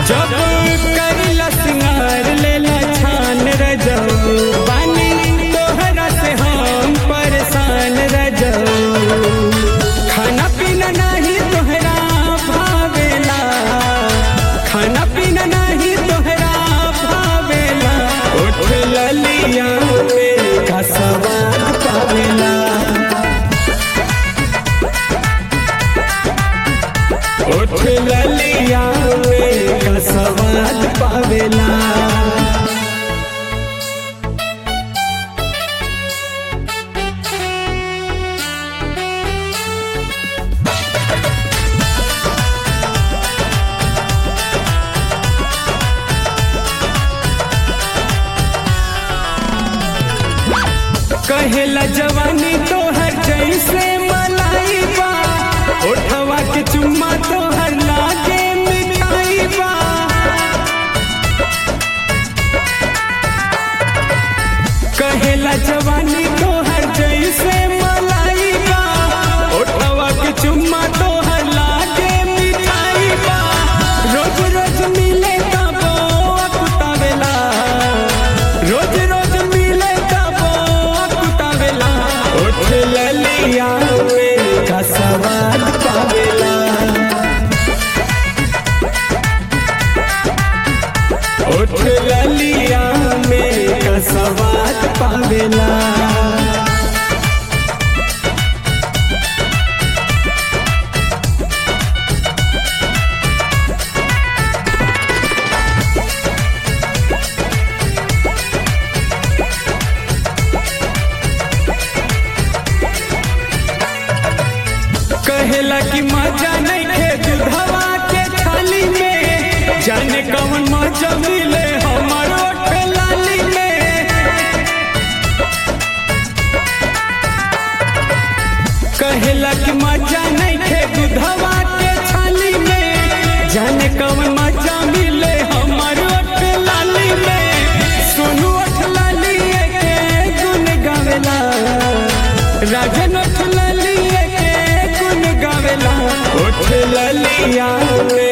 जब करिला सिंगार लेला छान रजऊ पानी तोहरा से हम परेशान रजऊ खाना पीना नहीं तोहरा भावेला खाना पीना नहीं तोहरा भावेला उठ ललिया में का स्वाद पावेला उठ ललिया में का स्वाद पावेला कहेला जवानी तोहर जैसे मलाई बा उठवा के चुम्मा तोहर लागे मिठाई बा कहेला जवानी तोहर जैसे मलाई बा उठवा के चुम्मा तोहर लागे मिठाई बा रोज रोज मिले तबो अकुतावेला रोज रोज मिले तबो अकुतावेला उठ ललिया में का स्वाद पावेला उठ ललिया में का स्वाद पावेला कहेला कि मजा नहीं खे दूधवा के थाली में जाने कौन मजा मिले हमर ओठ लाली में कहेला कि मजा नहीं खे दूधवा के थाली में जाने कौन मजा मिले हमर ओठ लाली में सोनू ओठ लाली के गुन गावेला राजन ओठ लाली के गुन गावेला उठ ललिया में